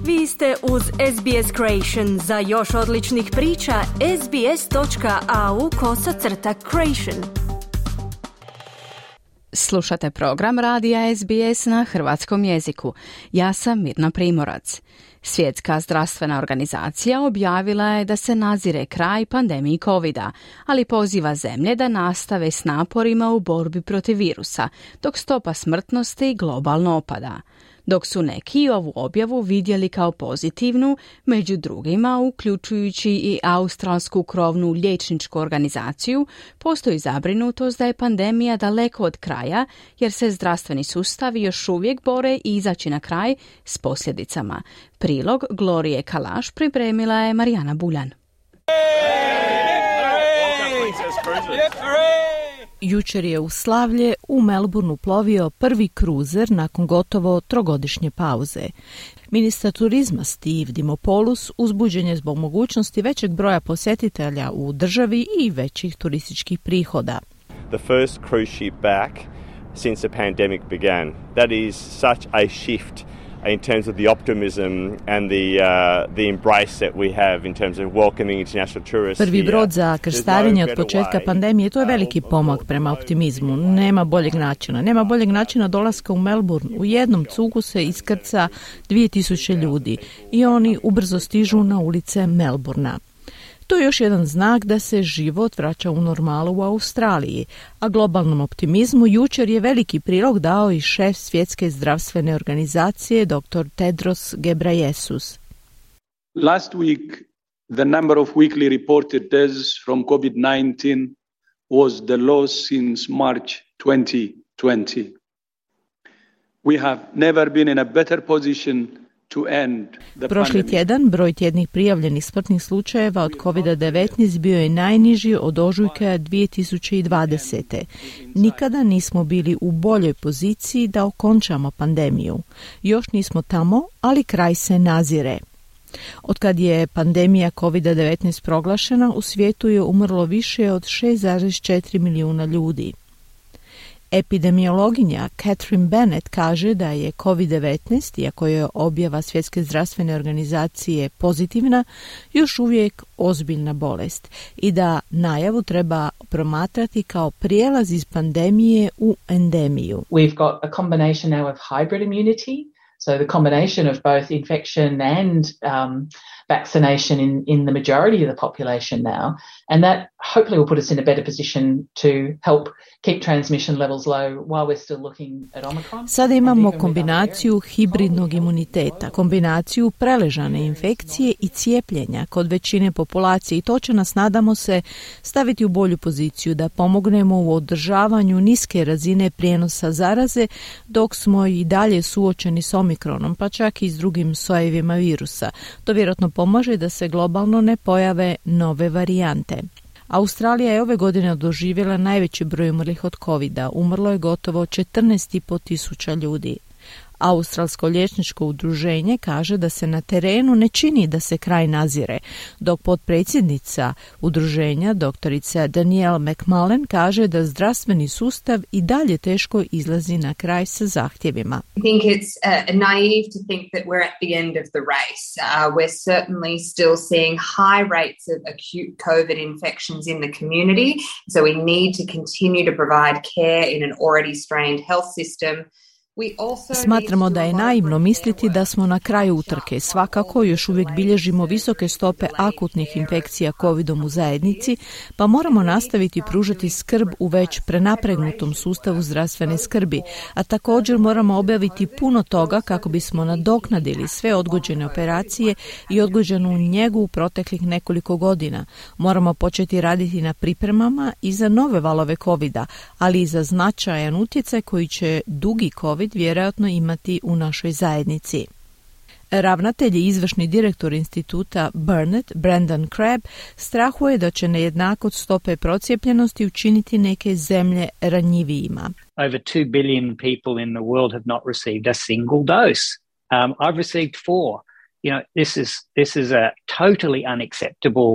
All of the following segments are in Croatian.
Vi ste uz SBS Creation. Za još odličnih priča, sbs.au/creation. Slušate program radija SBS na hrvatskom jeziku. Ja sam Mirna Primorac. Svjetska zdravstvena organizacija objavila je da se nazire kraj pandemiji covida, ali poziva zemlje da nastave s naporima u borbi protiv virusa, dok stopa smrtnosti globalno opada. Dok su neki ovu objavu vidjeli kao pozitivnu, među drugima, uključujući i australsku krovnu liječničku organizaciju, postoji zabrinutost da je pandemija daleko od kraja, jer se zdravstveni sustavi još uvijek bore i izaći na kraj s posljedicama. Prilog Glorije Kalaš pripremila je Marijana Buljan. Jučer je u slavlje u Melbourneu plovio prvi kruzer nakon gotovo trogodišnje pauze. Ministar turizma Steve Dimopoulos uzbuđen je zbog mogućnosti većeg broja posjetitelja u državi i većih turističkih prihoda. The first cruise ship back since the pandemic began. That is such a shift in terms of the optimism and the embrace that we have in terms of welcoming international tourists. Prvi brod za krstarenje od početka pandemije, to je veliki pomak prema optimizmu. Nema boljeg načina dolaska u Melbourne. U jednom cugu se iskrca 2000 ljudi i oni ubrzo stižu na ulice Melbournea. To je još jedan znak da se život vraća u normalu u Australiji, a globalnom optimizmu jučer je veliki prilog dao i šef Svjetske zdravstvene organizacije dr. Tedros Ghebreyesus. Last week, the number of weekly reported deaths from COVID-19 was the lowest since March 2020. We have never been in a better position. Prošli tjedan broj tjednih prijavljenih smrtnih slučajeva od COVID-19 bio je najniži od ožujka 2020. Nikada nismo bili u boljoj poziciji da okončamo pandemiju. Još nismo tamo, ali kraj se nazire. Otkad je pandemija COVID-19 proglašena, u svijetu je umrlo više od 6,4 milijuna ljudi. Epidemiologinja Catherine Bennett kaže da je COVID-19, iako je objava Svjetske zdravstvene organizacije pozitivna, još uvijek ozbiljna bolest i da najavu treba promatrati kao prijelaz iz pandemije u endemiju. We've got a combination now of hybrid immunity, so the combination of both infection and vaccination in the majority of the population now, and that hopefully will put us in a better position to help keep transmission levels low while we're still looking at Omicron. Sada imamo kombinaciju hibridnog imuniteta, kombinaciju preležane infekcije i cijepljenja kod većine populacije i to će nas, nadamo se, staviti u bolju poziciju da pomognemo u održavanju niske razine prijenosa zaraze dok smo i dalje suočeni s Omikronom, pa čak i s drugim sojevima virusa. To vjerojatno pomaže da se globalno ne pojave nove varijante. Australija je ove godine doživjela najveći broj umrlih od covida. Umrlo je gotovo 14,5 tisuća ljudi. Australsko liječničko udruženje kaže da se na terenu ne čini da se kraj nazire, dok potpredsjednica udruženja doktorica Danielle McMullen kaže da zdravstveni sustav i dalje teško izlazi na kraj sa zahtjevima. I think it's naive to think that we're at the end of the race. We're certainly still seeing high rates of acute COVID infections in the community, so we need to continue to provide care in an already strained health system. Smatramo da je naivno misliti da smo na kraju utrke. Svakako još uvijek bilježimo visoke stope akutnih infekcija covidom u zajednici, pa moramo nastaviti pružati skrb u već prenapregnutom sustavu zdravstvene skrbi, a također moramo obaviti puno toga kako bismo nadoknadili sve odgođene operacije i odgođenu njegu u proteklih nekoliko godina. Moramo početi raditi na pripremama i za nove valove covida, ali i za značajan utjecaj koji će dugi covid vjerojatno imati u našoj zajednici. Ravnatelj i izvršni direktor instituta Burnet, Brendan Crabb, strahuje da će nejednakost stope procijepljenosti učiniti neke zemlje ranjivijima. Over 2 billion people in the world have not received a single dose. I've received 4. You know, this is a totally unacceptable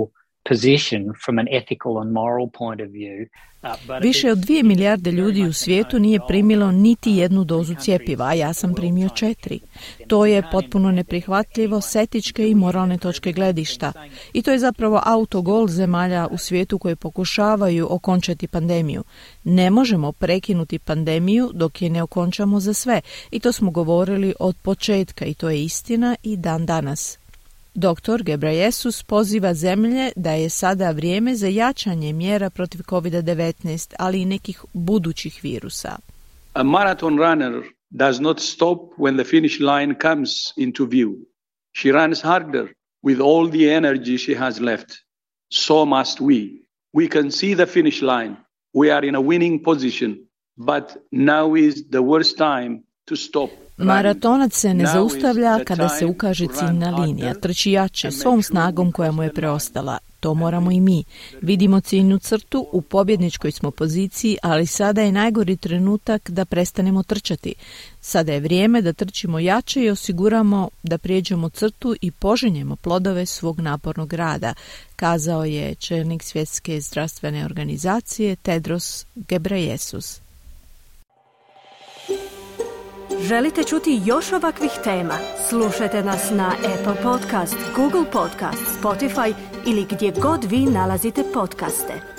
position from an ethical and moral point of view. Više od 2 milijarde ljudi u svijetu nije primilo niti jednu dozu cjepiva, a ja sam primio 4. To je potpuno neprihvatljivo s etičke i moralne točke gledišta. I to je zapravo autogol zemalja u svijetu koji pokušavaju okončati pandemiju. Ne možemo prekinuti pandemiju dok je ne okončamo za sve. I to smo govorili od početka i to je istina i dan danas. Dr. Ghebreyesus poziva zemlje da je sada vrijeme za jačanje mjera protiv COVID-19, ali i nekih budućih virusa. A marathon runner does not stop when the finish line comes into view. She runs harder with all the energy she has left. So must we. We can see the finish line. We are in a winning position, but now is the worst time to stop. Maratonac se ne zaustavlja kada se ukaže ciljna linija, trči jače, svom snagom koja mu je preostala. To moramo i mi. Vidimo ciljnu crtu, u pobjedničkoj smo poziciji, ali sada je najgori trenutak da prestanemo trčati. Sada je vrijeme da trčimo jače i osiguramo da prijeđemo crtu i požinjemo plodove svog napornog rada, kazao je čelnik Svjetske zdravstvene organizacije Tedros Ghebreyesus. Želite čuti još ovakvih tema? Slušajte nas na Apple Podcast, Google Podcast, Spotify ili gdje god vi nalazite podcaste.